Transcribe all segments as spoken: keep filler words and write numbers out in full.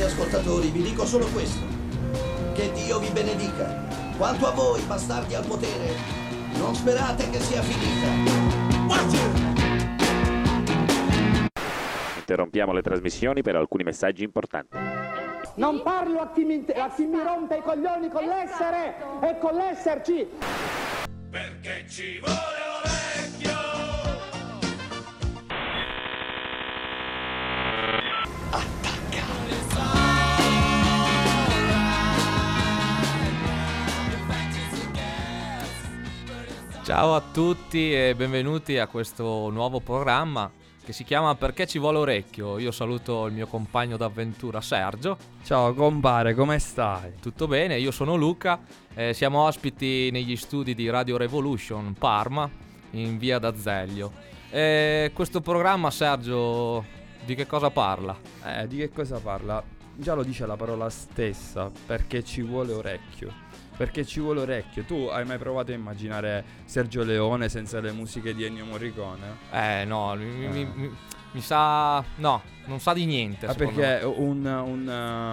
ascoltatori, vi dico solo questo. Che Dio vi benedica. Quanto a voi, bastardi al potere, non sperate che sia finita. Interrompiamo le trasmissioni per alcuni messaggi importanti. Non parlo a chi mi, a chi mi rompe i coglioni con l'essere e con l'esserci. Perché ci vuole Orecchio. Ciao a tutti e benvenuti a questo nuovo programma che si chiama Perché ci vuole Orecchio. Io saluto il mio compagno d'avventura Sergio. Ciao compare, come stai? Tutto bene, io sono Luca, eh, siamo ospiti negli studi di Radio Revolution Parma in via d'Azeglio. E questo programma, Sergio, di che cosa parla? Eh, di che cosa parla? Già lo dice la parola stessa, perché ci vuole orecchio. Perché ci vuole orecchio. Tu hai mai provato a immaginare Sergio Leone senza le musiche di Ennio Morricone? Eh no, mi, Eh. mi, mi, mi sa... no, non sa di niente. Ah, perché un, un,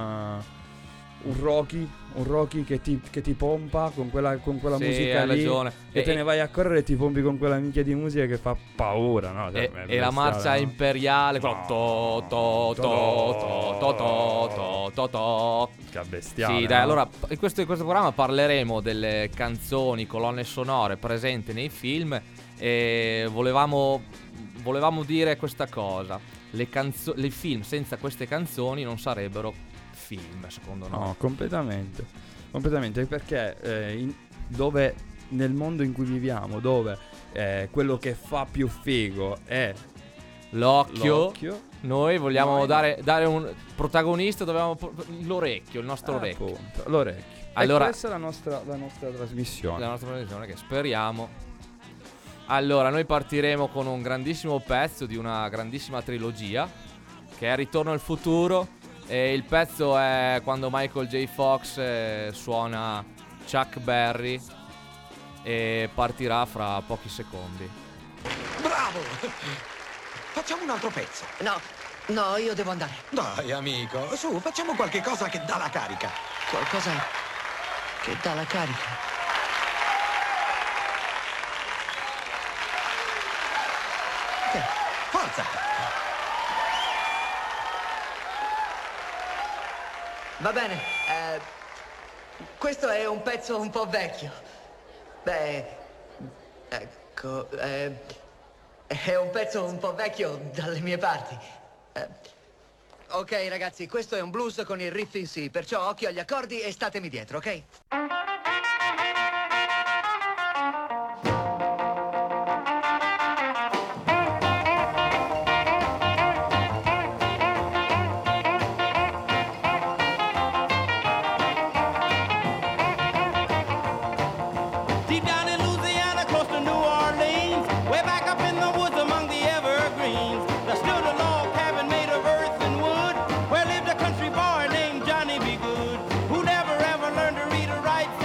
uh, un Rocky, un Rocky che ti, che ti pompa con quella, con quella Sì, musica hai lì, ragione. e, E- te ne vai a correre e ti pompi con quella minchia di musica che fa paura, no? Cioè, E, è e la marcia bestiale, no? imperiale, quello to to to to to to to to. Che bestiale. Sì, dai, no? allora in questo, in questo programma parleremo delle canzoni, colonne sonore presenti nei film e volevamo, volevamo dire questa cosa. Le, canzo- le film senza queste canzoni non sarebbero film, secondo noi. No, completamente. Completamente, perché eh, in- dove nel mondo in cui viviamo, dove eh, quello che fa più figo è L'occhio, l'occhio, noi vogliamo Noi no. dare, dare un protagonista, dobbiamo l'orecchio, il nostro eh, orecchio. appunto, l'orecchio. Allora- E questa è la nostra, la nostra trasmissione. La nostra tradizione che speriamo. Allora, noi partiremo con un grandissimo pezzo di una grandissima trilogia che è Ritorno al futuro, e il pezzo è quando Michael J. Fox eh, suona Chuck Berry e partirà fra pochi secondi. Bravo! Facciamo un altro pezzo. No, no, io devo andare. Dai, amico, su, facciamo qualche cosa che dà la carica. Qualcosa che dà la carica. Sì, forza! Va bene, eh, questo è un pezzo un po' vecchio. Beh, ecco, eh, è un pezzo un po' vecchio dalle mie parti. Eh, ok, ragazzi, questo è un blues con il riff in sì, perciò occhio agli accordi e statemi dietro, ok? Deep down in Louisiana, close to New Orleans, way back up in the woods among the evergreens, there stood a log cabin made of earth and wood, where lived a country boy named Johnny B. Good, who never ever learned to read or write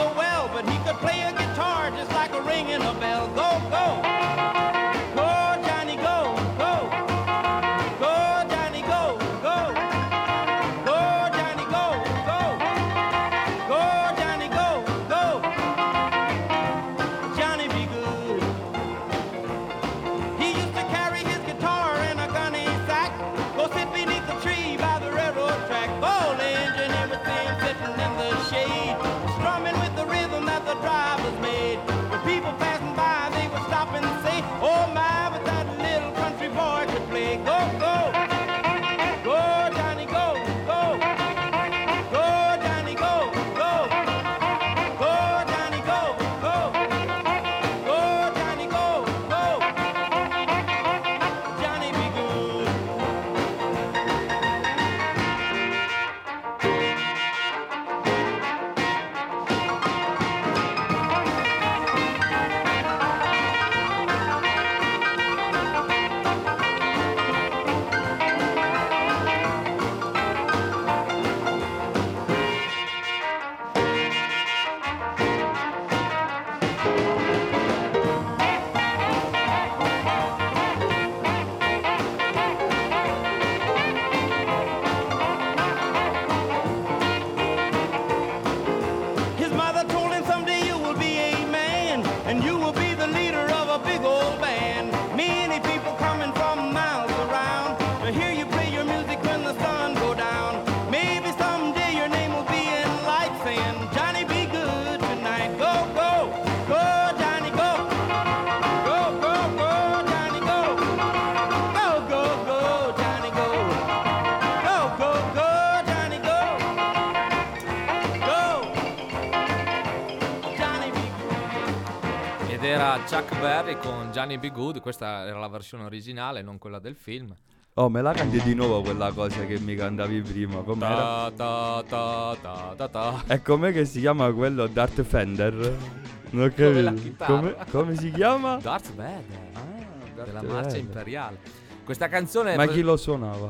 Chuck Berry con Johnny B. Good. Questa era la versione originale, non quella del film. Oh, me la canti di nuovo quella cosa che mi cantavi prima. Com'era? Ta, ta, ta, ta, ta. E com'è che si chiama quello? Darth Fender? Non ho Come la capito. chitarra. Come, come si chiama? Darth Vader, Ah, Darth della Vader. marcia imperiale. Questa canzone Ma pre- chi lo suonava?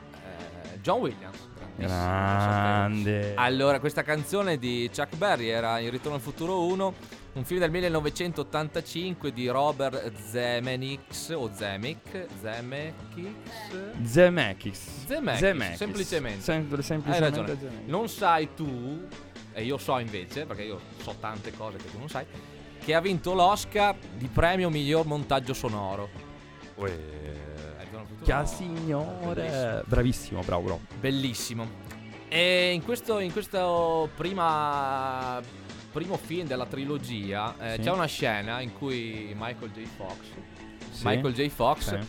eh, John Williams. grandissimo, Grande. lo sapevo. Allora, questa canzone di Chuck Berry era in Ritorno al futuro uno, un film del millenovecentottantacinque di Robert Zemeckis o Zemeck Zemeckis Zemeckis. Zemeckis, Zemeckis. semplicemente. Sem- Hai semplicemente ragione. Zemeckis. Non sai tu, e io so invece, perché io so tante cose che tu non sai, che ha vinto l'Oscar di premio miglior montaggio sonoro. Uè. Eh, Ritorno al futuro, Chia no, signore. bellissimo. Bravissimo, bravo, bravo. Bellissimo. E in questo, in questo prima, primo film della trilogia eh, Sì. c'è una scena in cui Michael J. Fox Sì. Michael J. Fox Sì.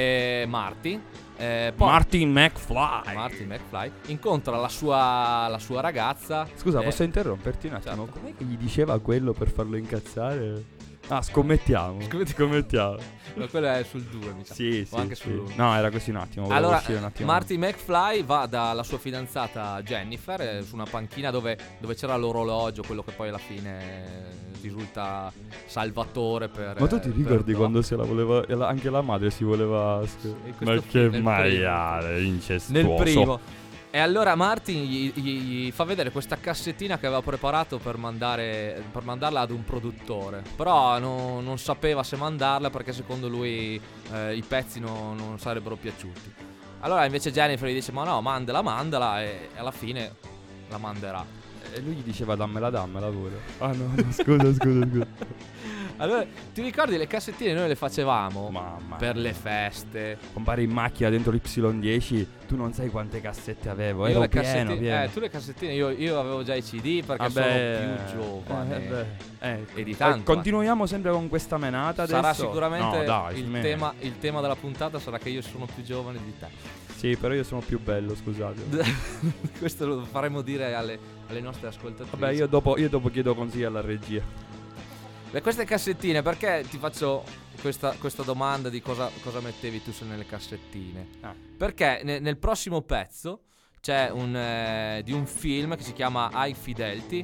e Marty eh, poi Martin McFly. Marty McFly incontra la sua, la sua ragazza. Scusa, eh, posso interromperti un attimo? certo. Com'è che gli diceva quello per farlo incazzare? Ah, scommettiamo. Scommetti- Scommettiamo. No, quello è sul due, mi sa. Sì, O sì, anche sì. sull'uno. No, era così un attimo. volevo Allora, uscire un attimo. Marty McFly va dalla sua fidanzata Jennifer eh, su una panchina dove, dove c'era l'orologio, quello che poi alla fine eh, risulta salvatore per. Ma tu ti eh, ricordi per Doc. quando se la voleva e la- anche la madre si voleva sc- In questo Ma film, che nel maiale incestuoso. Nel primo. E allora Martin gli, gli- gli fa vedere questa cassettina che aveva preparato per mandare per mandarla ad un produttore. Però no- non sapeva se mandarla perché secondo lui eh, i pezzi no- non sarebbero piaciuti. Allora invece Jennifer gli dice: ma no, mandala, mandala, e alla fine la manderà. E lui gli diceva dammela, dammela pure. Ah no, no, scusa, scusa, scusa. Allora, ti ricordi le cassettine noi le facevamo Mamma per mia. le feste? Compare in macchina dentro l'Y dieci, tu non sai quante cassette avevo. Io Ero le pieno, cassettine, pieno. eh, tu le cassettine, io, io avevo già i C D perché Vabbè, sono più giovane. eh, beh, eh, E di eh, tanto, continuiamo sempre con questa menata adesso. Sarà sicuramente No, dai, il, smetti. tema, il tema della puntata sarà che io sono più giovane di te. Sì, però io sono più bello, scusate. Questo lo faremo dire alle, alle nostre ascoltatrici. Vabbè, io dopo, io dopo chiedo consigli alla regia. Beh, queste cassettine, perché ti faccio questa, questa domanda di cosa, cosa mettevi tu su nelle cassettine? Ah. Perché ne- nel prossimo pezzo c'è un, eh, di un film che si chiama High Fidelity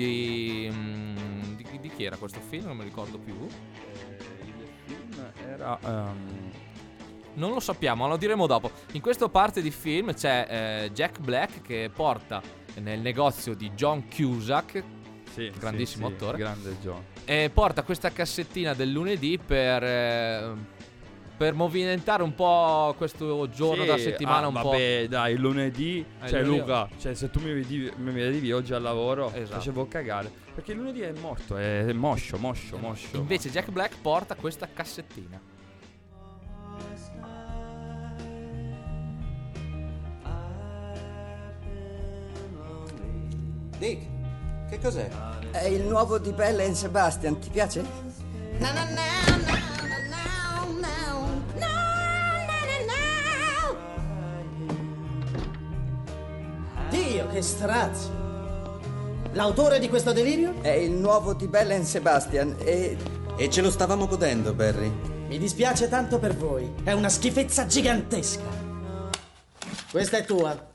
di, mm, di, di chi era questo film? Non mi ricordo più. Il film era... ehm, Non lo sappiamo, lo diremo dopo. In questa parte di film c'è eh, Jack Black che porta nel negozio di John Cusack, sì, grandissimo sì, sì, attore, grande John. e porta questa cassettina del lunedì per, eh, per movimentare un po' questo giorno Sì, della settimana ah, un vabbè, dai, il lunedì. Eh, Cioè, il lunedì- Luca, cioè, se tu mi vedevi, mi vedevi oggi al lavoro, Esatto. facevo cagare. Perché il lunedì è morto, è, è moscio, moscio, po'. moscio. Invece Jack Black porta questa cassettina. Dick, che cos'è? È il nuovo di Bella and Sebastian, ti piace? Dio, che strazio! L'autore di questo delirio? È il nuovo di Bella and Sebastian e... E ce lo stavamo godendo, Barry. Mi dispiace tanto per voi. È una schifezza gigantesca. Questa è tua.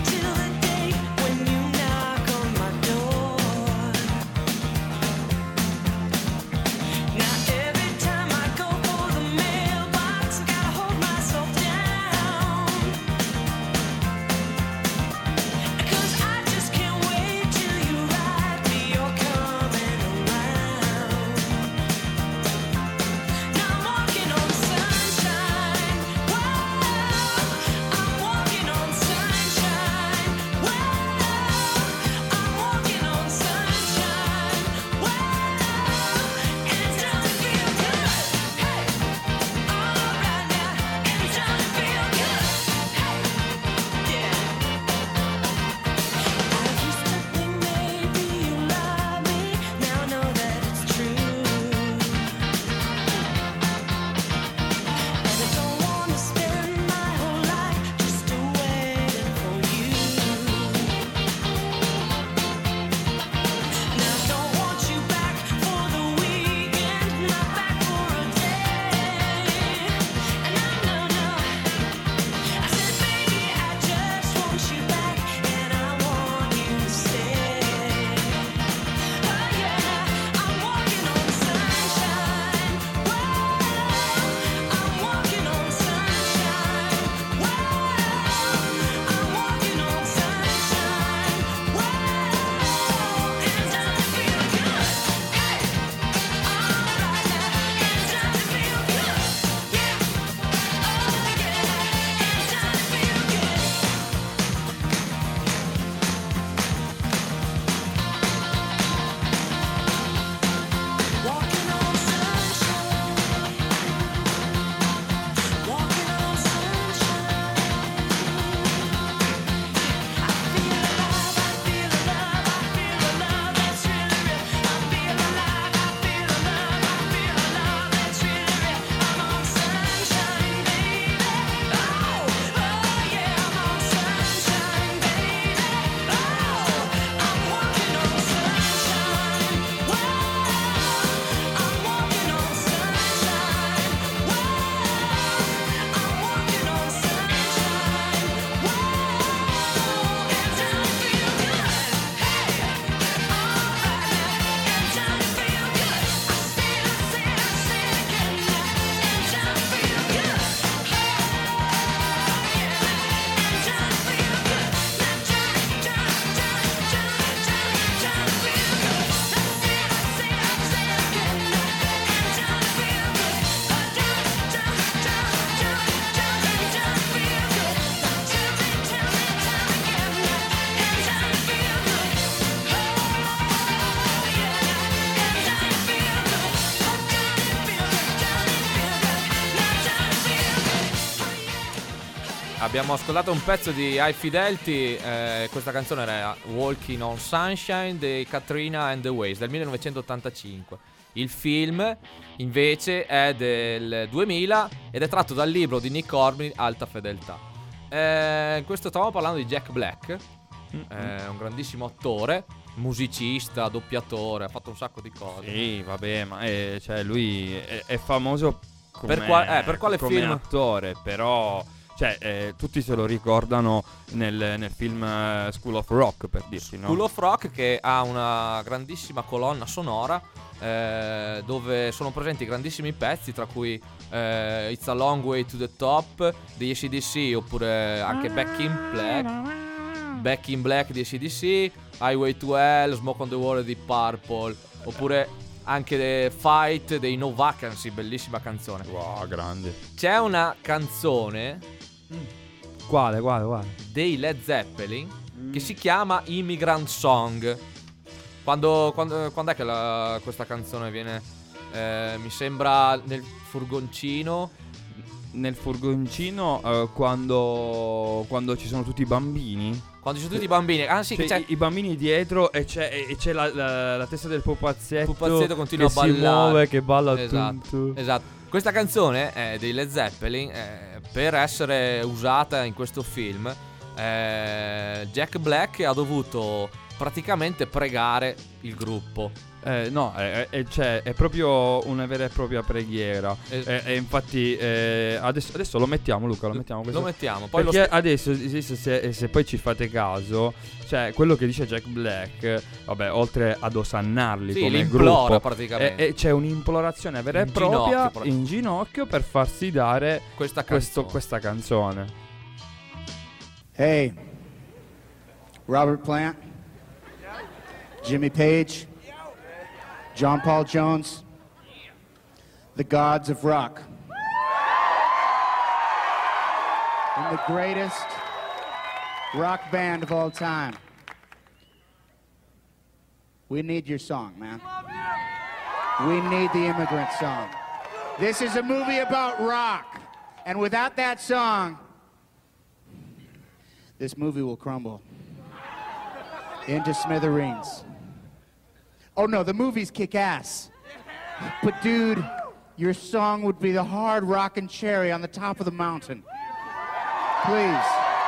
When you knock on my door abbiamo ascoltato un pezzo di High Fidelity, eh, questa canzone era Walking on Sunshine di Katrina and the Waves del millenovecentottantacinque. Il film invece è del duemila ed è tratto dal libro di Nick Hornby, Alta Fedeltà. Eh, questo stavamo parlando di Jack Black, mm-hmm. eh, un grandissimo attore, musicista, doppiatore, ha fatto un sacco di cose. Sì, vabbè, ma è, cioè lui è, è famoso come, per, qual- eh, per quale come film? attore, però cioè eh, tutti se lo ricordano nel, nel film uh, School of Rock, per dirsi, no? School of Rock, che ha una grandissima colonna sonora eh, dove sono presenti grandissimi pezzi, tra cui eh, It's a Long Way to the Top di A C D C, oppure anche Back in Black Back in Black di A C D C, Highway to Hell, Smoke on the Water di Purple, oppure anche The Fight dei No Vacancy, bellissima canzone. Wow, grande. C'è una canzone Quale, quale, quale? dei Led Zeppelin mm. che si chiama Immigrant Song. Quando, quando, quando è che la, questa canzone viene? Eh, mi sembra nel furgoncino. Nel furgoncino uh, quando, quando ci sono tutti i bambini. Quando ci sono tutti i bambini. Ah sì, c'è che c'è i, i bambini dietro e c'è, e c'è la, la, la testa del pupazzetto. Il pupazzetto continua che a ballare. si muove, che balla. Esatto, tum, tum. esatto. Questa canzone è dei Led Zeppelin, eh, per essere usata in questo film, eh, Jack Black ha dovuto praticamente pregare il gruppo. Eh, no, è, è, cioè, è proprio una vera e propria preghiera. Es- e, e infatti eh, adesso, adesso lo mettiamo, Luca, lo mettiamo questo. Lo mettiamo. Poi Perché lo sp- adesso, se, se, se poi ci fate caso, cioè quello che dice Jack Black, vabbè, oltre ad osannarli sì, come l'implora gruppo, praticamente. E, e c'è un'implorazione vera e In propria ginocchio, in ginocchio per farsi dare questa questo, canzone. questa canzone. Hey, Robert Plant, Jimmy Page, John Paul Jones, the gods of rock. And the greatest rock band of all time. We need your song, man. We need the Immigrant Song. This is a movie about rock. And without that song, this movie will crumble into smithereens. Oh no, the movies kick ass. But dude, your song would be the hard rockin' cherry on the top of the mountain. Please.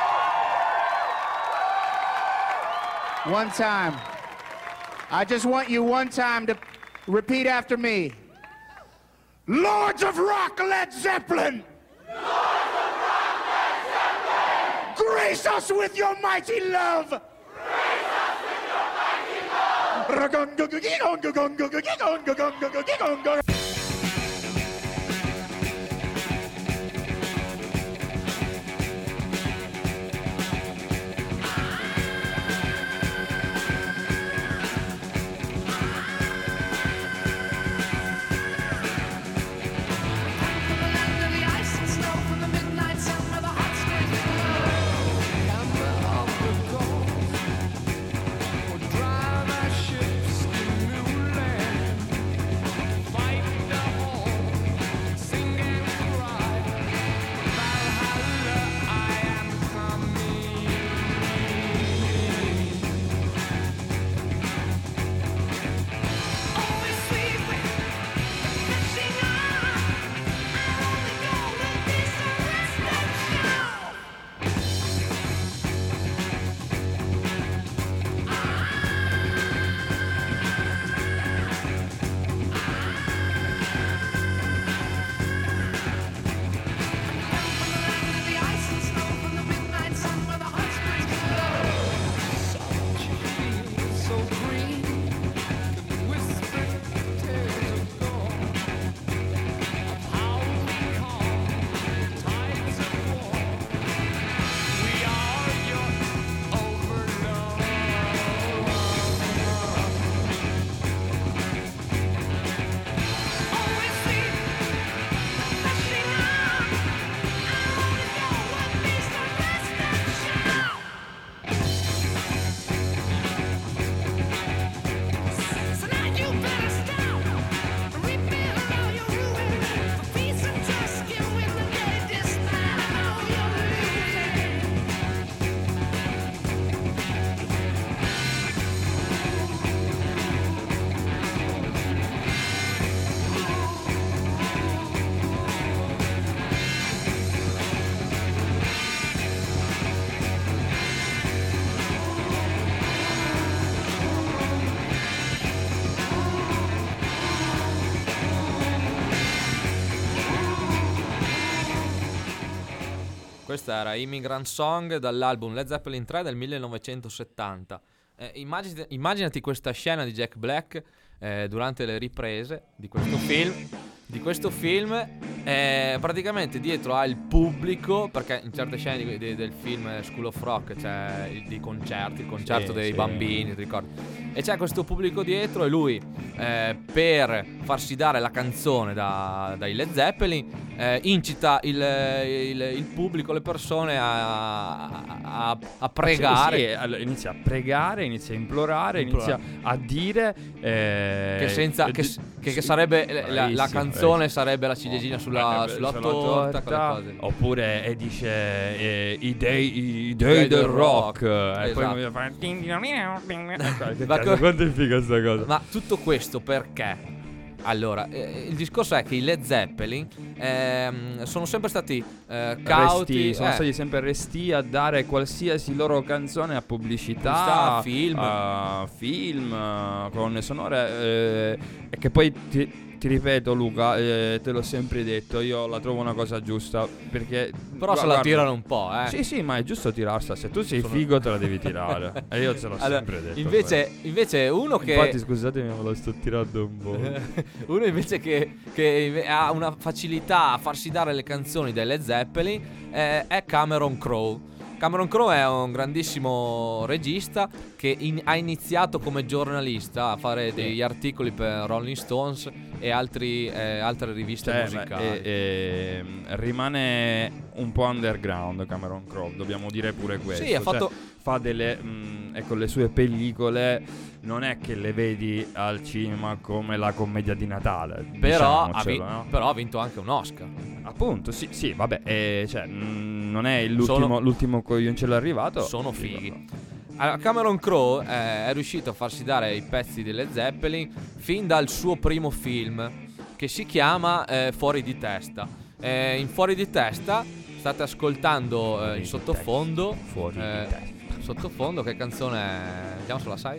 One time. I just want you one time to repeat after me. Lords of Rock, Led Zeppelin! Lords of Rock, Led Zeppelin! Grace us with your mighty love! Grace us with your mighty love! Fight questa era Immigrant Song dall'album Led Zeppelin tre del millenovecentosettanta. Eh, immaginati, immaginati questa scena di Jack Black eh, durante le riprese di questo film. Di questo film, eh, praticamente dietro ha il pubblico, perché in certe scene di, di, del film School of Rock c'è il, di concerti, il concerto Sì, dei sì. bambini, ti ricordi? E c'è questo pubblico dietro e lui, eh, per farsi dare la canzone da, dai Led Zeppelin, eh, incita il, il, il pubblico, le persone a, a, a pregare. Sì, sì, allora inizia a pregare, inizia a implorare, Implorare. inizia a dire eh, Che, senza, eh, che, di- che, che sì, sarebbe la, la bravissimo, canzone bravissimo. sarebbe la ciliegina sulla, Eh, sulla sulla torta, quelle cose. Oppure e dice eh, i dei, i dei dei del del rock, rock. e Esatto. poi fa che Ma cazzo, co- quanto è figa sta cosa. Ma tutto questo perché? Allora, eh, il discorso è che i Led Zeppelin ehm, sono sempre stati eh, cauti, Resti, sono eh, stati sempre resti a dare qualsiasi loro canzone a pubblicità, Pubblicità, film. a film, a colonne sonore, eh, e che poi ti, ti ripeto Luca, eh, te l'ho sempre detto, io la trovo una cosa giusta, perché però se la guarda, tirano un po', eh. Sì sì, ma è giusto tirarsela, se tu sei Sono- figo te la devi tirare e io te l'ho Allora, sempre detto. invece, invece uno che Infatti scusatemi, me lo sto tirando un po'. uno invece che, che ha una facilità a farsi dare le canzoni dei Led Zeppelin eh, è Cameron Crowe. Cameron Crowe è un grandissimo regista che in- ha iniziato come giornalista a fare degli articoli per Rolling Stones e altri, eh, altre riviste Cioè, musicali. e- e- rimane un po' underground Cameron Crowe, dobbiamo dire pure questo. Sì, ha Cioè, fatto- fa delle mh, ecco, le sue pellicole non è che le vedi al cinema come la commedia di Natale, Però ha, diciamocelo, vi- no? però ha vinto anche un Oscar. Appunto, sì, sì, vabbè, eh, cioè, mh, non è l'ultimo, Sono- l'ultimo coglioncello arrivato. Sono Sì, fighi. vabbè. Allora, Cameron Crowe eh, è riuscito a farsi dare i pezzi di Led Zeppelin fin dal suo primo film, che si chiama eh, Fuori di testa. Eh, in Fuori di testa state ascoltando eh, Fuori in di sottofondo. testa, fuori di eh, testa. Sottofondo, che canzone è? Vediamo se la sai.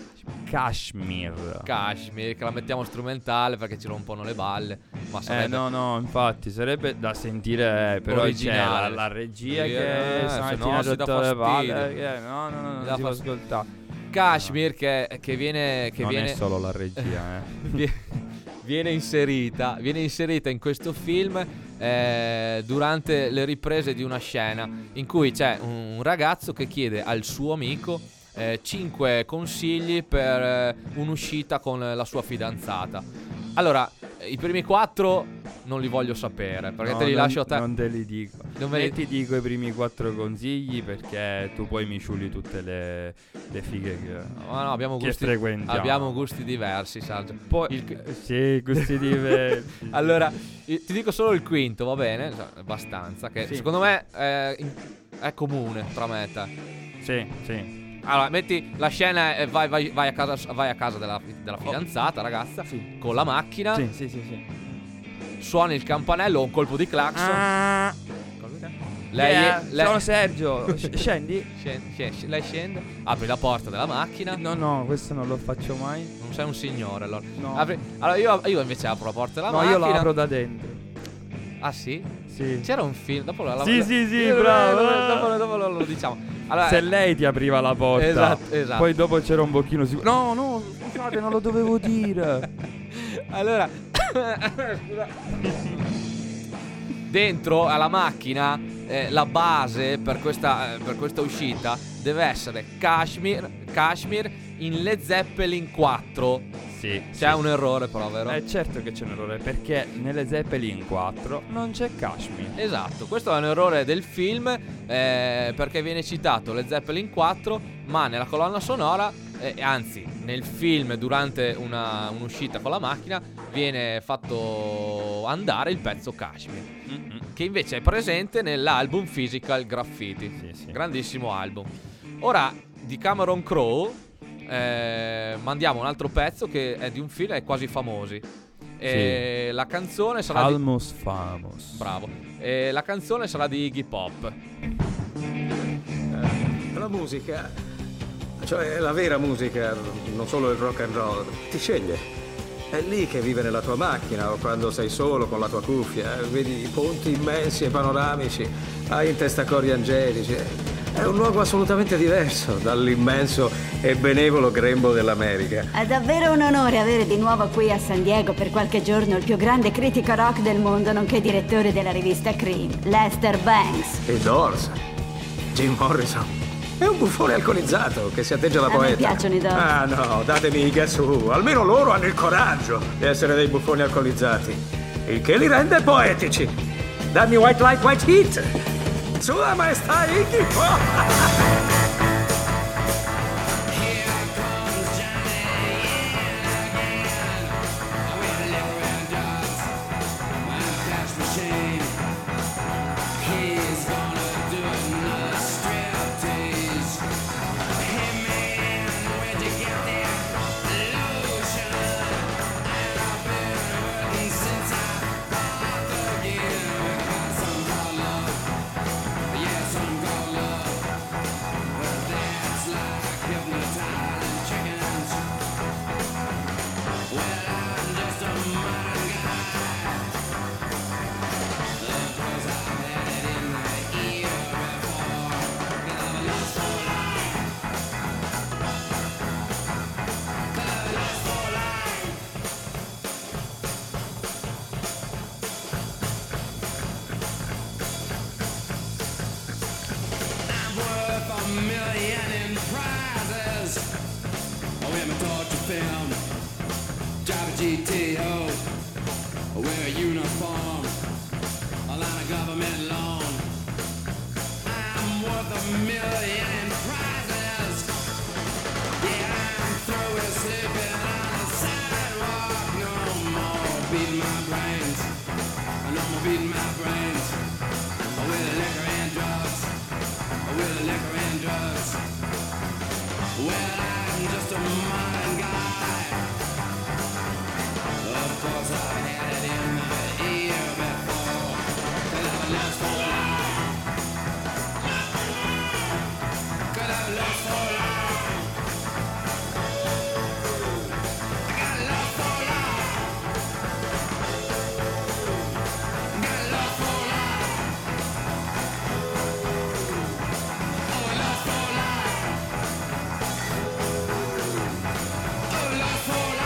Kashmir. Kashmir, che la mettiamo strumentale perché ci rompono le balle. Ma Eh sarebbe no no, infatti sarebbe da sentire, però c'è Originale. la, la regia Sì, che eh, se stamattina no si dà sotto le fastidio. palle, che- no no no, Mi non dà si può fastidio. ascoltare. Kashmir che, che viene che non viene è solo la regia, eh. vie- viene inserita viene inserita in questo film eh, durante le riprese di una scena in cui c'è un ragazzo che chiede al suo amico eh, cinque consigli per eh, un'uscita con la sua fidanzata. Allora, eh, i primi quattro non li voglio sapere perché No, te li non- lascio a te. Non te li dico. Non me li- E ti dico i primi quattro consigli perché tu poi mi ciuli tutte le, le fighe che, Ma no, abbiamo che gusti, frequentiamo. abbiamo gusti diversi, Sergio. Poi, Il- eh, sì, gusti diversi. Allora, i- ti dico solo il quinto, va bene? Cioè, abbastanza. Che Sì. secondo me è, in- è comune tra me e te. Sì, sì. Allora, metti la scena e vai, vai, vai a casa, vai a casa della, della fidanzata, ragazza, Sì. con la macchina, Sì, sì, sì, sì. suoni il campanello, un colpo di clacson. Ah, Lei, yeah, lei- sono Sergio. Sc- Scendi? scende, scende- lei scende, apri la porta della macchina. No, no, questo non lo faccio mai. Non sei un signore, allora. No. Apri- allora io, io invece apro la porta della No, macchina. io la apro da dentro. Ah sì? Sì. C'era un film, dopo la, la- Sì, la- sì, sì, io- bravo. Dopo, dopo lo, lo diciamo. Allora, Se lei ti apriva la porta, Esatto, esatto. poi dopo c'era un bocchino sicuro. No, no, scusate, non lo dovevo dire. Allora, scusa. Dentro alla macchina eh, la base per questa, eh, per questa uscita deve essere Kashmir, Kashmir in Led Zeppelin quattro. Sì. C'è un errore però, vero? Eh certo che c'è un errore, perché nelle Zeppelin quattro non c'è Kashmir. Esatto, questo è un errore del film eh, perché viene citato Led Zeppelin quattro, ma nella colonna sonora, eh, anzi nel film durante una, un'uscita con la macchina, viene fatto andare il pezzo Kashmir, Mm-mm. che invece è presente nell'album Physical Graffiti. Sì, sì. Grandissimo album. Ora, di Cameron Crowe eh, mandiamo un altro pezzo che è di un film, è Quasi Famosi. E la canzone sarà di... Almost Famous. Bravo. E la canzone sarà di Iggy Pop. La musica, cioè la vera musica, non solo il rock and roll, ti sceglie. È lì che vive nella tua macchina o quando sei solo con la tua cuffia. eh, Vedi i ponti immensi e panoramici, hai in testa cori angelici. È un luogo assolutamente diverso dall'immenso e benevolo grembo dell'America. È davvero un onore avere di nuovo qui a San Diego per qualche giorno il più grande critico rock del mondo, nonché direttore della rivista Cream, Lester Bangs. I Doors, Jim Morrison. È un buffone alcolizzato che si atteggia da A me poeta. piacciono i Doors. Ah no, datemi i Guess Who. Almeno loro hanno il coraggio di essere dei buffoni alcolizzati, il che li rende poetici. Dammi White Light, White Heat. Sua Maestà Iggy Pop. G T O, wear a uniform, a line of government loan. I'm worth a million prizes. Yeah, I'm through with sleeping on the sidewalk. No more beating my brains. No more beating my brains. With liquor and drugs. With liquor and drugs. Well, I'm just a modern guy. Of course I had it in my ear before. Could have lost for life. Could have lost for life. I got lost for life. Got lost for life. Oh, lost for life. Oh, lost for life.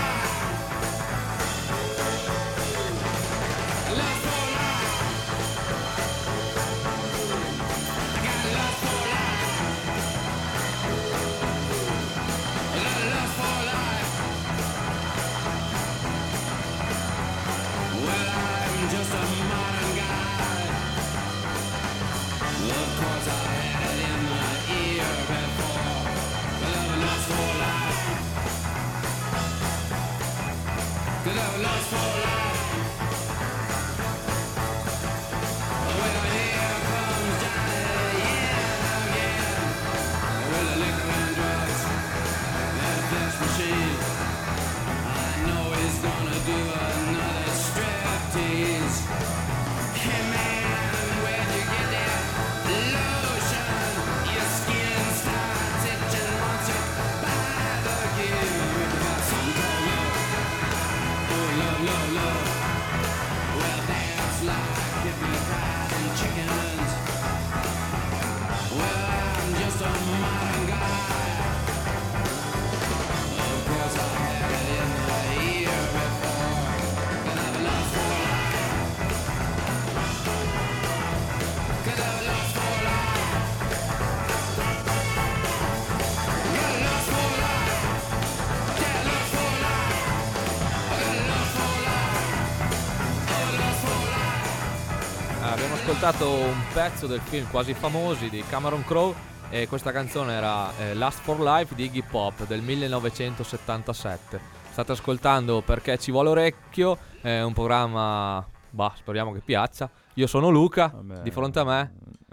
Abbiamo ascoltato un pezzo del film Quasi Famosi di Cameron Crowe e questa canzone era eh, Last for Life di Iggy Pop del millenovecentosettantasette. State ascoltando Perché ci vuole orecchio, è un programma, bah, speriamo che piaccia. Io sono Luca, Vabbè, di fronte a me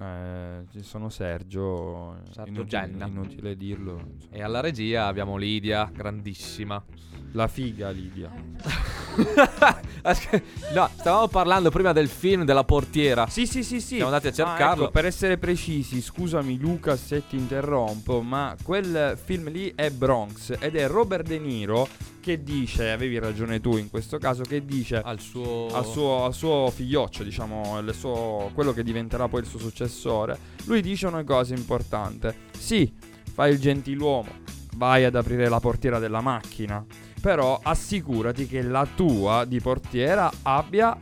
eh, ci sono Sergio, Sergio inutile, Genna. inutile dirlo. E alla regia abbiamo Lidia, grandissima. La figa Lidia. No, stavamo parlando prima del film della portiera. Sì, sì, sì, sì. Siamo andati a Ah, cercarlo. ecco, per essere precisi, scusami Luca se ti interrompo, ma quel film lì è Bronx ed è Robert De Niro che dice, avevi ragione tu in questo caso, che dice al suo al suo, al suo figlioccio, diciamo, il suo, quello che diventerà poi il suo successore. Lui dice una cosa importante: sì, fai il gentiluomo, vai ad aprire la portiera della macchina, però assicurati che la tua di portiera abbia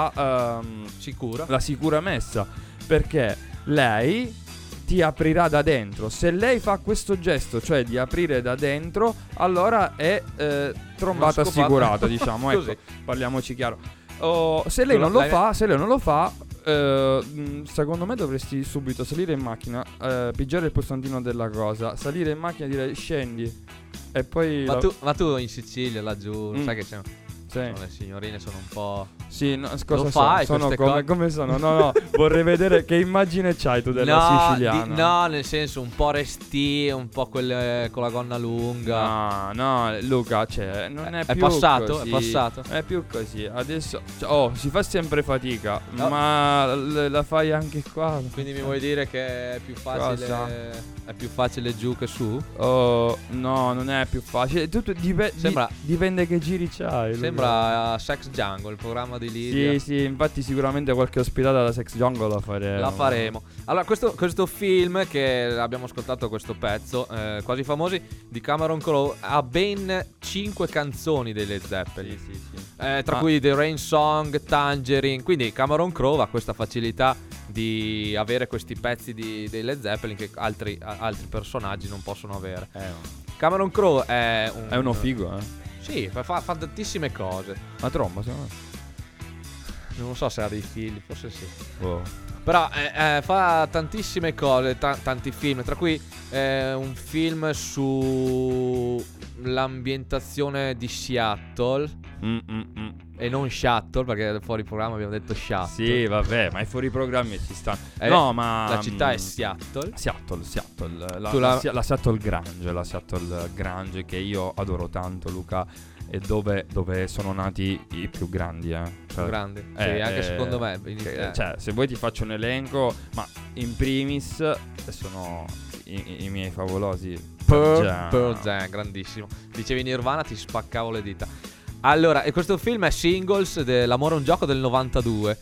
la ehm, sicura la sicura messa, perché lei ti aprirà da dentro. Se lei fa questo gesto, cioè di aprire da dentro, allora è eh, trombata Una scopata. assicurata, diciamo. Ecco, Così. parliamoci chiaro. Oh, se lei Tu non lo l'hai- fa, se lei non lo fa, eh, mh, secondo me dovresti subito salire in macchina, eh, pigiare il pulsantino della cosa, salire in macchina e dire scendi. E poi Ma la- tu, ma tu in Sicilia, laggiù, Mm. sai che c'è, Sì. sono le signorine sono un po'. Sì, no, cosa Lo sono? fai Sono queste come, cose? come sono? No, no, vorrei vedere che immagine c'hai tu della no, siciliana. di- no, nel senso un po' resti, un po' quelle con la gonna lunga. No, no, Luca, cioè, non è, È più passato? così. È passato? È più così. Adesso, cioè, oh, si fa sempre fatica, No. ma l- la fai anche qua. Quindi mi vuoi dire che è più facile Cosa? è più facile giù che su? Oh, no, non è più facile. Tutto dipe- di- Sembra- dipende che giri c'hai. Luca. Sembra uh, Sex Jungle, il programma di Lidia. Sì, sì, infatti sicuramente qualche ospitata da Sex Jungle la faremo. La faremo. Allora, questo, questo film che abbiamo ascoltato, questo pezzo, eh, Quasi famosi, di Cameron Crowe, ha ben cinque canzoni dei Led Zeppelin. Sì, sì, sì. Eh, tra Ma- cui The Rain Song, Tangerine. Quindi Cameron Crowe ha questa facilità di avere questi pezzi di, dei Led Zeppelin che altri, a- altri personaggi non possono avere. Eh, no. Cameron Crowe è un... È uno figo, eh. Sì, fa, fa, fa tantissime cose. Ma tromba, secondo me. Non so se ha dei figli, forse sì. Boh. Però eh, eh, fa tantissime cose, ta- tanti film, tra cui eh, un film sull'ambientazione di Seattle. Mm, mm, mm. E non Shuttle, perché fuori programma abbiamo detto Shuttle. Sì, vabbè, ma i fuori programmi ci stanno. Eh, no, ma la città è mm, Seattle. Seattle, Seattle, la, Tu la, la- Sia- la Seattle Grange, la Seattle Grange che io adoro tanto, Luca, e dove, dove sono nati i più grandi, eh. Cioè, Grandi. Sì, anche secondo me, inizia- che- cioè, se vuoi ti faccio un elenco, ma in primis sono i, i miei favolosi Pearl, Jam. Pearl Jam, grandissimo. Dicevi Nirvana, ti spaccavo le dita. Allora, e questo film è Singles, dell'amore è un gioco del novantadue.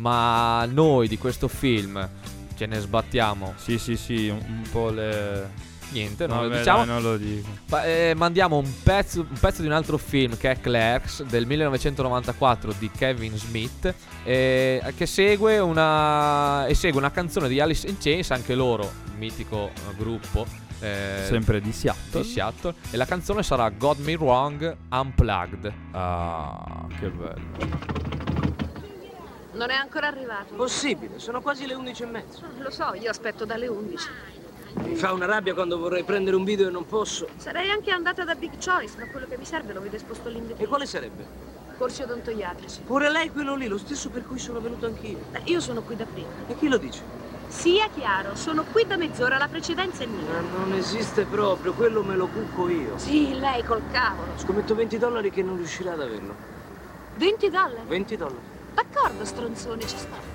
Ma noi di questo film ce ne sbattiamo. Sì, sì, sì, un, un po' le... Niente, non lo Vabbè, diciamo. dai, non lo dico. Pa- eh, mandiamo un pezzo, un pezzo di un altro film che è Clerks del millenovecentonovantaquattro di Kevin Smith, eh, che segue una, e segue una canzone di Alice in Chains, anche loro, un mitico eh, gruppo eh, Sempre di Seattle. di Seattle, e la canzone sarà Got Me Wrong Unplugged. Ah, che bello. Non è ancora arrivato. Possibile, sono quasi le undici e mezzo. Lo so, io aspetto dalle undici. Mi fa una rabbia quando vorrei prendere un video e non posso. Sarei anche andata da Big Choice, ma quello che mi serve lo vede esposto lì in vetrina. E quale sarebbe? Corsi odontoiatrici. Pure lei quello lì, lo stesso per cui sono venuto anch'io. Beh, io sono qui da prima. E chi lo dice? Sia chiaro, sono qui da mezz'ora, la precedenza è mia. Ma non esiste proprio, quello me lo cucco io. Sì, lei col cavolo. Scommetto venti dollari che non riuscirà ad averlo. venti dollari? venti dollari. D'accordo, stronzone, ci sto.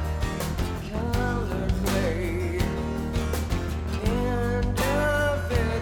Color play, and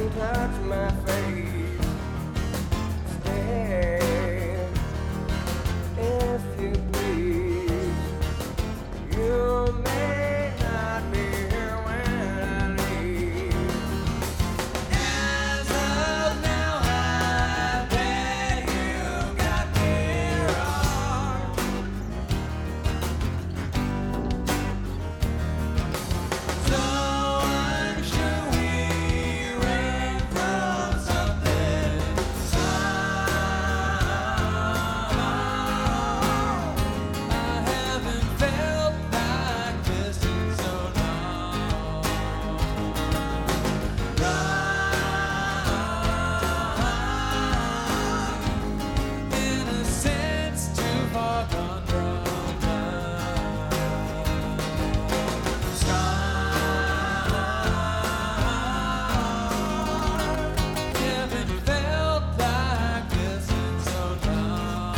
and touch my face. Stay, if you please. You may not be here when I leave. As of now, I bet you got me wrong. So unsure we ran from something somehow. I haven't felt like this in so long. Wrong, in a sense, too far gone from love. Scar, haven't felt like this in so long.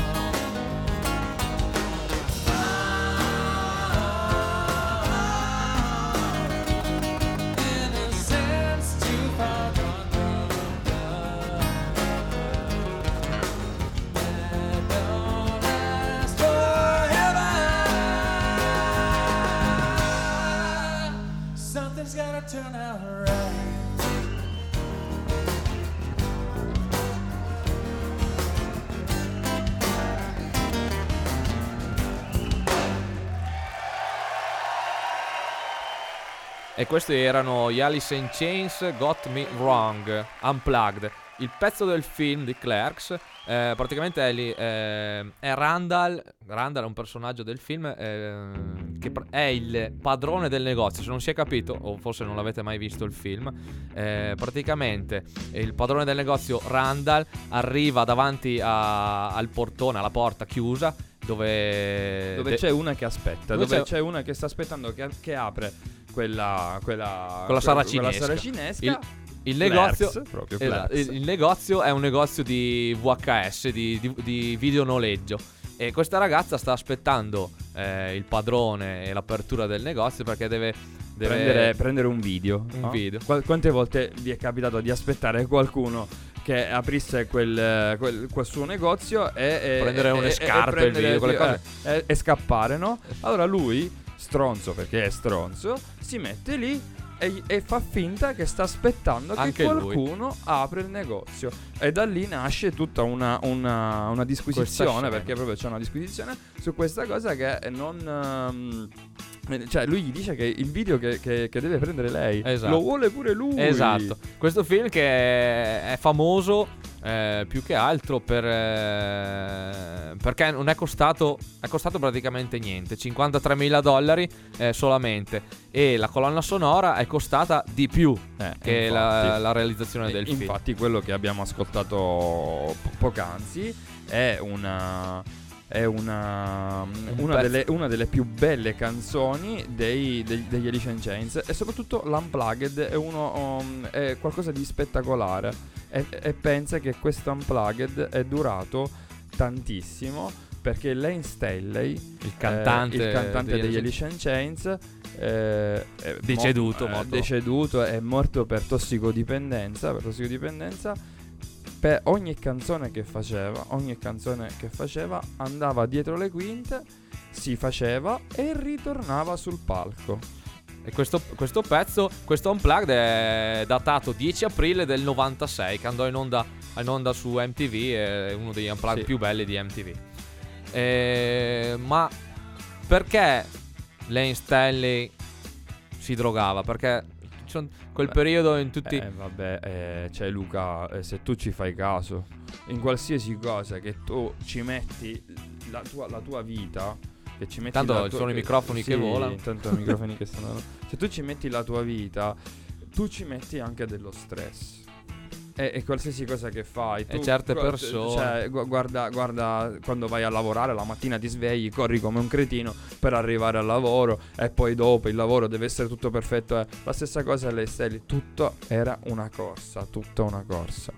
In a sense, too far gone from love. That don't last forever. Something's gotta turn out right. E questi erano gli Alice in Chains, Got Me Wrong, Unplugged. Il pezzo del film di Clerks, eh, praticamente è, lì, eh, è Randall. Randall è un personaggio del film eh, che pr- è il padrone del negozio. Se non si è capito, o forse non l'avete mai visto il film, eh, praticamente il padrone del negozio Randall arriva davanti a- al portone, alla porta chiusa, dove, Dove de- c'è una che aspetta, dove dove c'è- c'è una che sta aspettando che, che apre quella quella con la sala quella cinesca. sala cinesca. Il, il Clerks, negozio proprio esatto, Clerks. il, il negozio è un negozio di V H S, di, di, di videonoleggio. E questa ragazza sta aspettando eh, il padrone e l'apertura del negozio perché deve, deve Prendere, prendere un video. un no? video. Qua- quante volte vi è capitato di aspettare qualcuno che aprisse quel, quel, quel suo negozio e, e Prendere e- une e- scarpe, e, il video, prendere- quelle cose. eh, e, e scappare, no? Allora lui, stronzo perché è stronzo, si mette lì e, e fa finta che sta aspettando Anche che lui. qualcuno apre il negozio. E da lì nasce tutta una, una, una Questa disquisizione, scena. perché proprio c'è una disquisizione su questa cosa che non... ehm, cioè lui gli dice che il video che, che- che deve prendere lei Esatto. lo vuole pure lui. Esatto. Questo film che è, è famoso eh, più che altro per eh, perché non è costato è costato praticamente niente, cinquantatremila dollari eh, solamente, e la colonna sonora è costata di più Eh, che infatti. la, la realizzazione del film. Infatti quello che abbiamo ascoltato po- poc'anzi è una è una una pezzo. delle, una delle più belle canzoni dei, dei- degli Alice in Chains, e soprattutto l'Unplugged è uno um, è qualcosa di spettacolare, e, e pensa che questo Unplugged è durato tantissimo perché Lane Staley, Il cantante eh, il cantante degli degli Alice Alice in Chains, eh, è mo- Deceduto, eh, morto. deceduto, è morto per tossicodipendenza, per tossicodipendenza. Per ogni canzone che faceva, ogni canzone che faceva andava dietro le quinte, si faceva e ritornava sul palco. E questo, questo pezzo, questo Unplugged è datato dieci aprile del novantasei, che andò in onda, in onda su M T V, è uno degli Unplugged Sì. più belli di M T V. E, ma perché Lane Stanley si drogava? Perché ci sono quel Beh, periodo in tutti... Eh, vabbè, eh, cioè Luca, eh, se tu ci fai caso, in qualsiasi cosa che tu ci metti la tua, la tua vita, che ci metti Tanto la ci tua- sono i microfoni che sì, volano. Intanto i microfoni che stanno. Se tu ci metti la tua vita, tu ci metti anche dello stress. E, e qualsiasi cosa che fai, E tu, certe gu- persone. cioè, gu- guarda, guarda quando vai a lavorare la mattina ti svegli, corri come un cretino per arrivare al lavoro, e poi dopo il lavoro deve essere tutto perfetto. eh. La stessa cosa alle stelle, tutto era una corsa, tutta una corsa.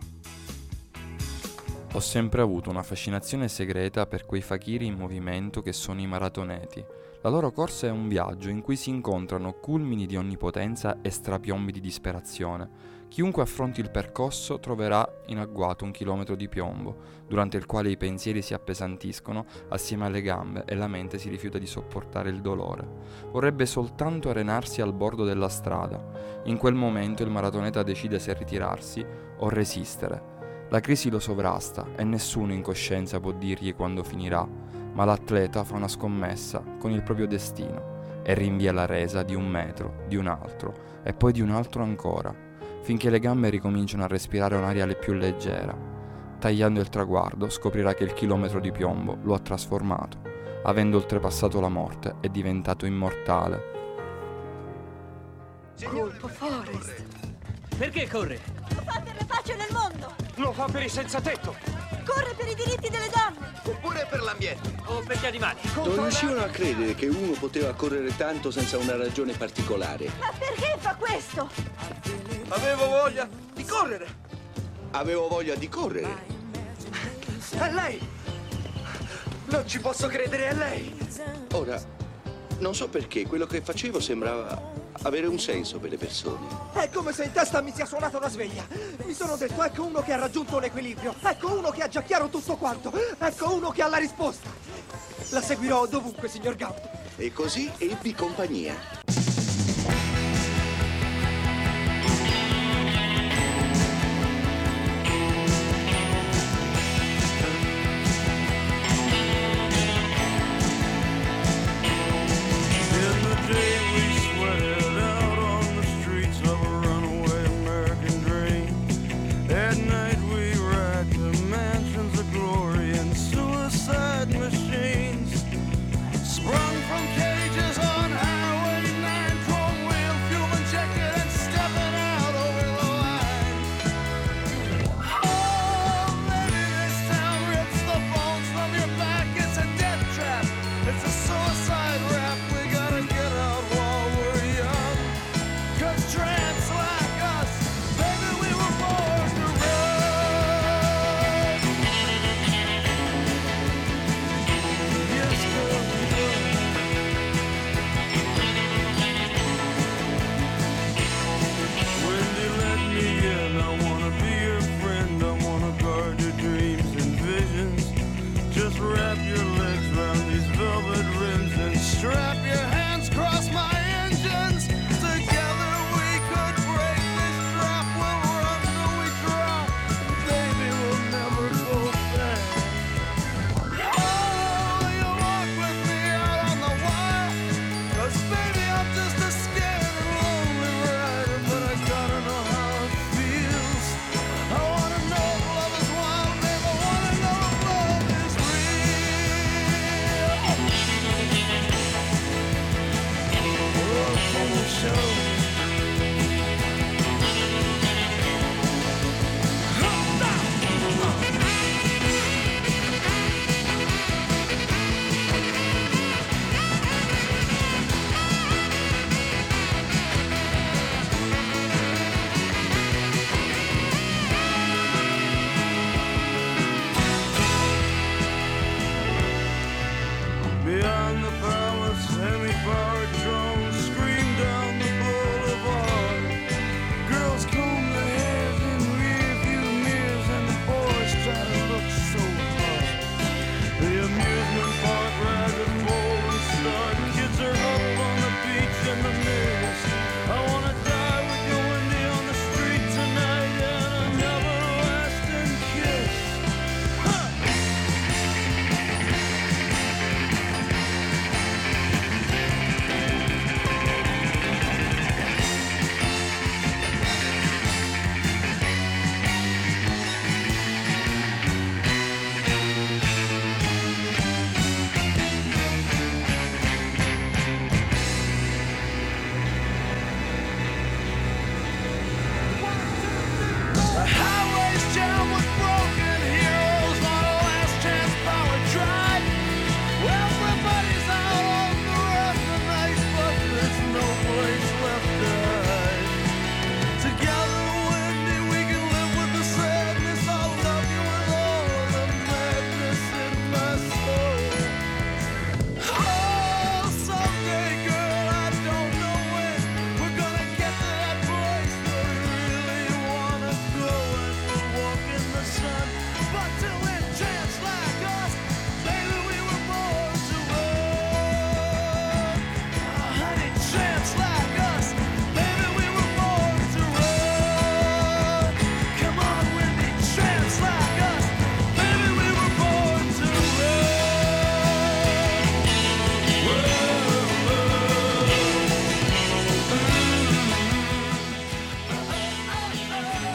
Ho sempre avuto una fascinazione segreta per quei fakiri in movimento che sono i maratoneti. La loro corsa è un viaggio in cui si incontrano culmini di onnipotenza e strapiombi di disperazione, Chiunque affronti il percorso troverà in agguato un chilometro di piombo, durante il quale i pensieri si appesantiscono assieme alle gambe e la mente si rifiuta di sopportare il dolore. Vorrebbe soltanto arenarsi al bordo della strada. In quel momento il maratoneta decide se ritirarsi o resistere. La crisi lo sovrasta e nessuno in coscienza può dirgli quando finirà, ma l'atleta fa una scommessa con il proprio destino e rinvia la resa di un metro, di un altro e poi di un altro ancora, finché le gambe ricominciano a respirare un'aria più leggera. Tagliando il traguardo scoprirà che il chilometro di piombo lo ha trasformato, avendo oltrepassato la morte è diventato immortale. Colpo Forrest. Perché corre? Lo fa per la pace nel mondo. Lo fa per i senza tetto. Corre per i diritti delle donne. Oppure per l'ambiente. O per gli animali. Non riuscivano a credere che uno poteva correre tanto senza una ragione particolare. Ma perché fa questo? Avevo voglia di correre. Avevo voglia di correre. È lei! Non ci posso credere, è lei! Ora, non so perché, quello che facevo sembrava avere un senso per le persone. È come se in testa mi sia suonata una sveglia. Mi sono detto, ecco uno che ha raggiunto l'equilibrio. Ecco uno che ha già chiaro tutto quanto. Ecco uno che ha la risposta. La seguirò dovunque, signor Gaunt. E così ebbi compagnia. Machines sprung from cages on highway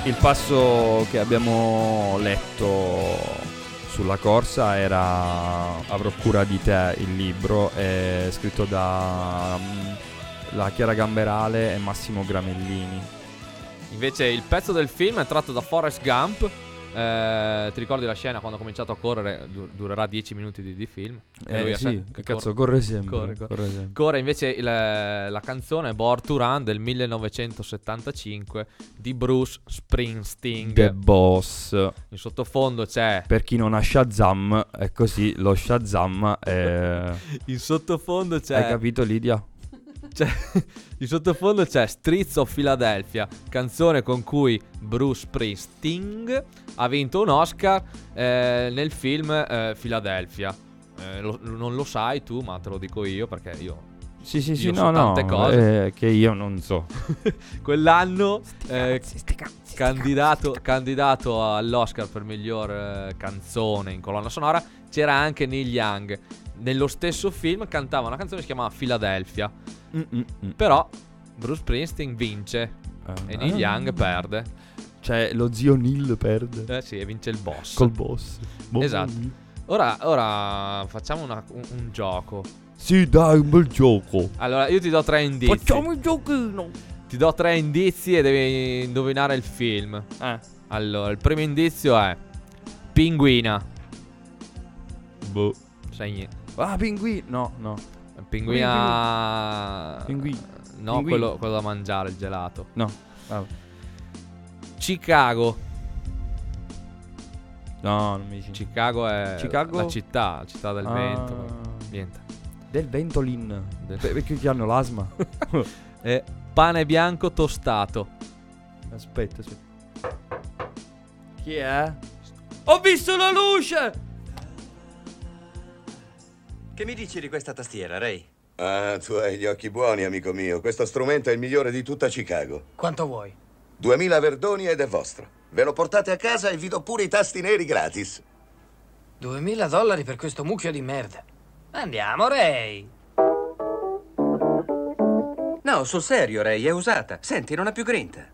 Il passo che abbiamo letto sulla corsa era Avrò cura di te, il libro, è scritto da um, la Chiara Gamberale e Massimo Gramellini. Invece il pezzo del film è tratto da Forrest Gump. Eh, ti ricordi la scena quando ha cominciato a correre? Du- durerà dieci minuti di, di film. Eh, E lui ha sì, se- che cazzo, corre sempre, Corre, corre. corre sempre. Corre, invece il- la canzone è Born to Run del millenovecentosettantacinque di Bruce Springsteen. The Boss. In sottofondo c'è Per chi non ha Shazam, è così, lo Shazam è... In sottofondo c'è Hai capito, Lidia? C'è, in sottofondo c'è Streets of Philadelphia, canzone con cui Bruce Springsteen ha vinto un Oscar eh, nel film eh, Philadelphia. Eh, lo- non lo sai tu, ma te lo dico io perché io Sì, sì, sì, io no, so no, tante cose. eh, che io non so. Quell'anno eh, candidato, candidato all'Oscar per miglior eh, canzone in colonna sonora c'era anche Neil Young. Nello stesso film cantava una canzone che si chiamava Philadelphia. Mm-mm-mm. Però Bruce Springsteen vince e Neil Young perde. Cioè, lo zio Neil perde. Eh sì, e vince il boss. Col boss. Boh. Esatto. Ora, ora facciamo una- un, un gioco. Sì, dai, un bel gioco. Allora, io ti do tre indizi. Facciamo il giochino. Ti do tre indizi e devi indovinare il film. Eh. Allora, il primo indizio è Pinguina. Boh. Sai niente. Ah, pinguino. No, no. Pinguina. Pinguino. No, Pinguino. quello, quello da mangiare, il gelato. No. Ah. Chicago. No, non mi dici. Chicago è Chicago? la città, la città del Ah. vento. Niente. Del Ventolin. Del- Per- Perché che hanno l'asma. E pane bianco tostato. Aspetta, aspetta. Chi è? Ho visto la luce! Che mi dici di questa tastiera, Ray? Ah, tu hai gli occhi buoni, amico mio. Questo strumento è il migliore di tutta Chicago. Quanto vuoi? duemila verdoni ed è vostro. Ve lo portate a casa e vi do pure i tasti neri gratis. duemila dollari per questo mucchio di merda. Andiamo, Ray. No, sul serio, Ray, è usata. Senti, non ha più grinta.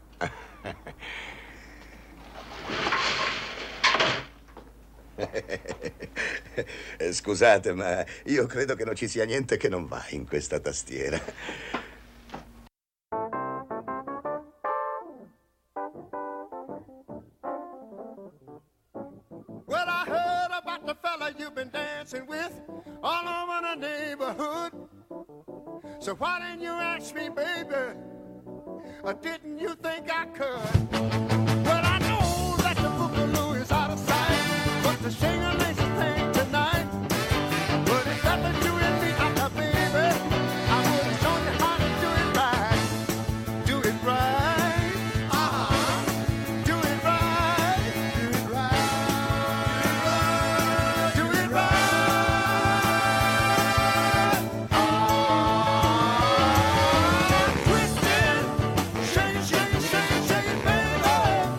Eh, Scusate, ma io credo che non ci sia niente che non va in questa tastiera. Well, I heard about the fella you've been dancing with all over the neighborhood. So why didn't you ask me, baby? Or didn't you think I could? Well, I know that the boogaloo is out of sight, but the shing-a-ling's a thing tonight. But if that was you and me, I'm a baby, I would have shown you how to do it right. Do it right. Uh-huh. Do it right. Do it right. Do it right. Twist it. Shake it, shake it, shake it, shake it, baby.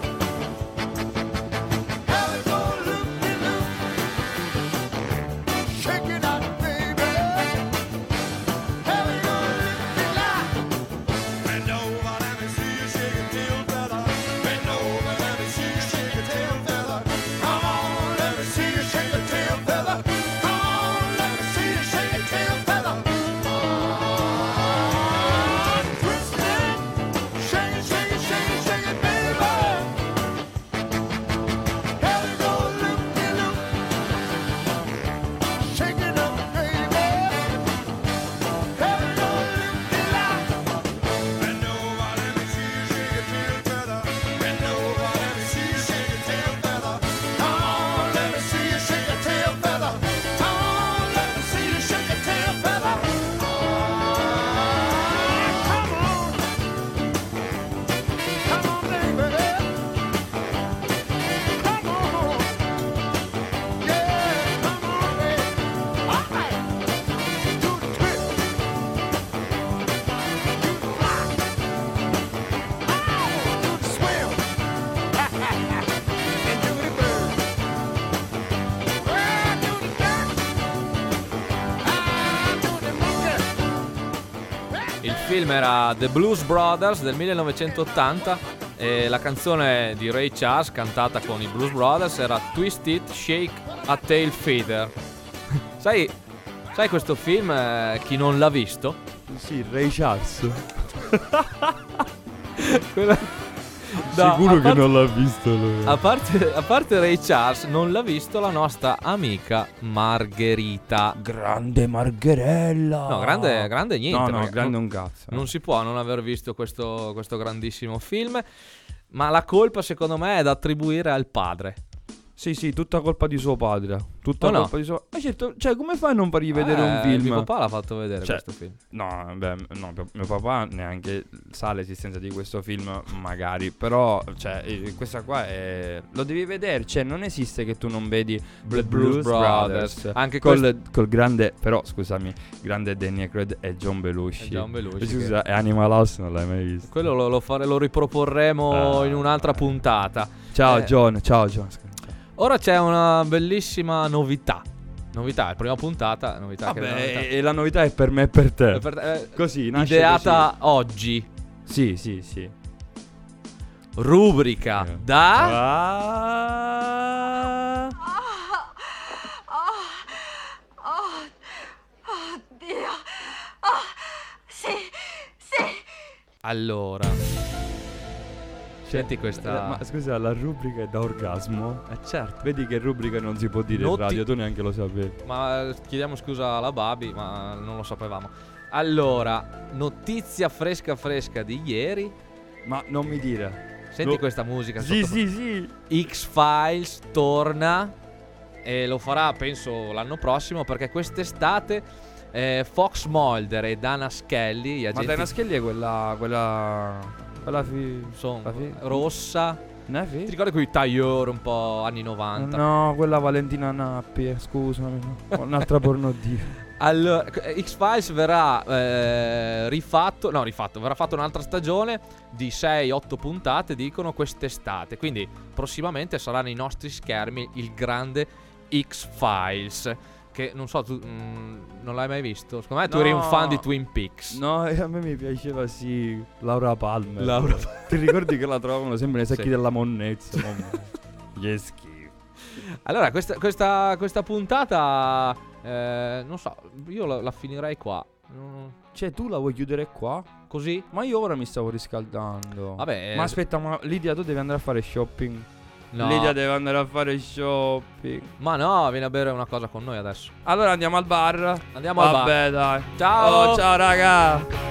Have it go loop-de-loop. Shake it out, baby. Have it go loop-de-loop. Bend over, let me see you shake your tail feather. Bend over, let me see you shake your tail feather. Come on, let me see you shake your tail feather. Come on, let me see you shake your tail feather. Twist it, shake it, shake it, shake it, shake it, baby. Have it go loop-de-loop. Shake it up, baby. Have it go loop-de-loop. Bend over, let me see you shake your tail feather. Bend over, let me see you shake your tail feather. Come on, let me see you shake your tail feather. Come on, let me see you shake your tail feather. Come on. Come on, baby. Come on. Yeah, come on, baby. All right. Do the twist. Do the fly. Oh, do the swim. And do the bird. Well, do the duck. Ah, do the monkey. Il film era The Blues Brothers del millenovecentottanta E la canzone di Ray Charles cantata con i Blues Brothers era Twist It, Shake a Tail Feather. sai, sai questo film, eh, chi non l'ha visto? Sì, Ray Charles. Quella... No, sicuro che parte, non l'ha visto lui. A parte, a parte Ray Charles, non l'ha visto la nostra amica Margherita. Grande Margherella. No, grande, grande niente. No, no, grande non, un cazzo. Non si può non aver visto questo, questo grandissimo film. Ma la colpa, secondo me, è da attribuire al padre. Sì, sì, tutta colpa di suo padre. Tutta oh colpa no? di suo. Ma certo, cioè, come fai a non fargli vedere eh, un film? Mio papà l'ha fatto vedere cioè, questo film. No, beh, no, mio papà neanche sa l'esistenza di questo film, magari. Però, cioè, questa qua è. Lo devi vedere. Cioè, non esiste che tu non vedi The Blues, Blues Brothers. Brothers. Anche col, quest... col grande. Però, scusami, grande Danny Aykroyd e John Belushi. E John Belushi. Scusa, che... e Animal House non l'hai mai visto. Quello lo, lo, fare, lo riproporremo ah, in un'altra puntata. Ciao, eh. John. Ciao, John. Ora c'è una bellissima novità. Novità, è prima puntata. Novità Vabbè, che novità. E la novità è per me e per te. Per te eh, così, nasce ideata così. oggi. Sì, sì, sì. Rubrica eh. da. Ah. Oh, oh, oh, oddio. Oh, sì, sì. Allora. Senti questa. Ma scusa, la rubrica è da orgasmo? Eh certo. Vedi che rubrica non si può dire Noti... in radio, tu neanche lo sapevi. Ma chiediamo scusa alla Babi, ma non lo sapevamo. Allora, notizia fresca fresca di ieri. Ma non mi dire. Senti lo... questa musica. Sì, sotto... sì, sì. X-Files torna e lo farà penso l'anno prossimo, perché quest'estate eh, Fox Mulder e Dana Scully, gli agenti... Ma Dana Scully è quella quella quella fi... Insomma, fi... rossa. Ne fi? Ti ricordi quei tagliori un po' anni novanta? No, quella Valentina Nappi, scusami, no. Un'altra porno diva. Allora, X-Files verrà eh, rifatto, no rifatto, verrà fatto un'altra stagione di sei otto puntate, dicono, quest'estate. Quindi prossimamente sarà nei nostri schermi il grande X-Files, che non so, tu mh, non l'hai mai visto? Secondo me tu no. eri un fan di Twin Peaks. No, a me mi piaceva sì Laura Palmer. Laura Ti ricordi che la trovavano sempre nei sacchi sì. della monnezza? Gli schifo. Allora, questa, questa, questa puntata, eh, non so, io la, la finirei qua. Cioè, tu la vuoi chiudere qua? Così? Ma io ora mi stavo riscaldando. Vabbè. Ma aspetta, ma Lidia, tu devi andare a fare shopping. No. Lidia deve andare a fare shopping. Ma no, vieni a bere una cosa con noi adesso. Allora andiamo al bar. Andiamo al bar. Vabbè, dai. Ciao. Oh, ciao raga.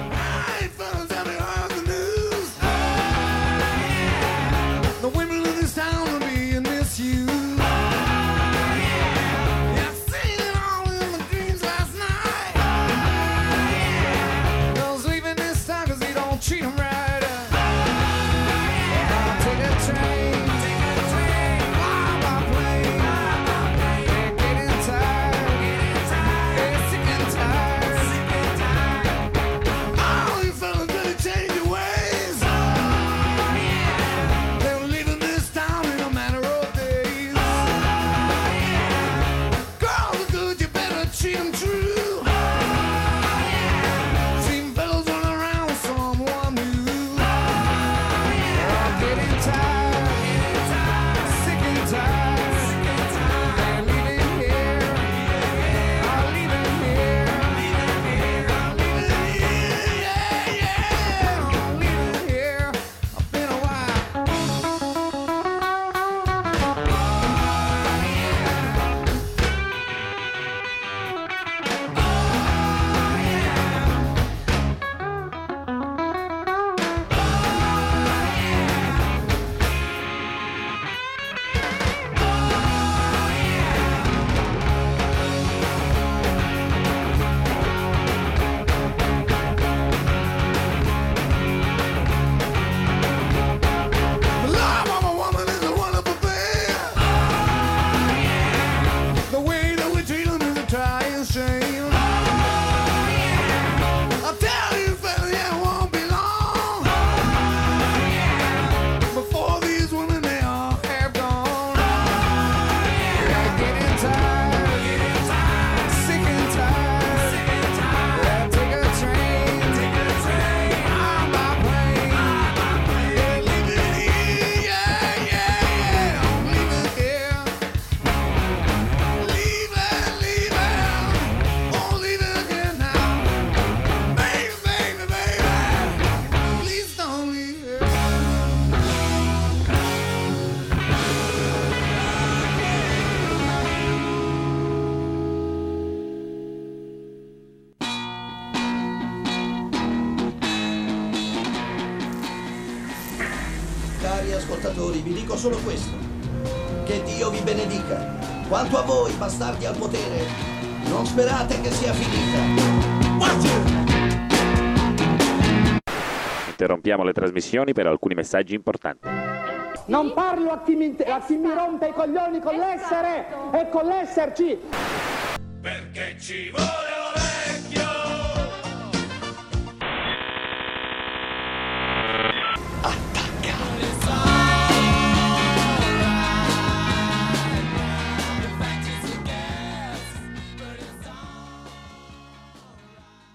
spettatori, vi dico solo questo. Che Dio vi benedica. Quanto a voi, bastardi al potere, non sperate che sia finita. Interrompiamo le trasmissioni per alcuni messaggi importanti. Non parlo a chi mi, a chi mi rompe i coglioni con l'essere e con l'esserci. Perché ci vuole